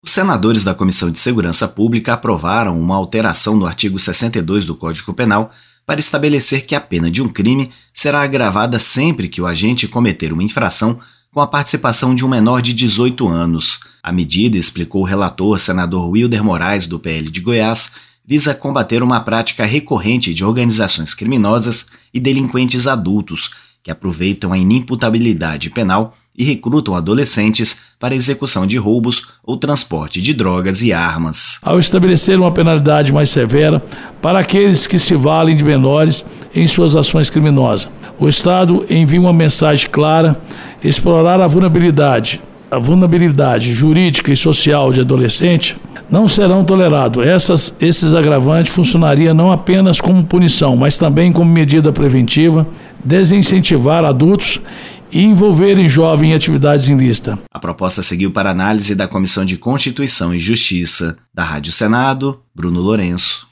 Os senadores da Comissão de Segurança Pública aprovaram uma alteração no artigo 62 do Código Penal para estabelecer que a pena de um crime será agravada sempre que o agente cometer uma infração com a participação de um menor de 18 anos. A medida, explicou o relator, senador Wilder Moraes, do PL de Goiás, visa combater uma prática recorrente de organizações criminosas e delinquentes adultos que aproveitam a inimputabilidade penal e recrutam adolescentes para execução de roubos ou transporte de drogas e armas. Ao estabelecer uma penalidade mais severa para aqueles que se valem de menores em suas ações criminosas, o Estado envia uma mensagem clara: explorar a vulnerabilidade jurídica e social de adolescente não serão tolerados. Esses agravantes funcionariam não apenas como punição, mas também como medida preventiva, desincentivar adultos e envolverem jovens em atividades ilícitas. A proposta seguiu para análise da Comissão de Constituição e Justiça. Da Rádio Senado, Bruno Lourenço.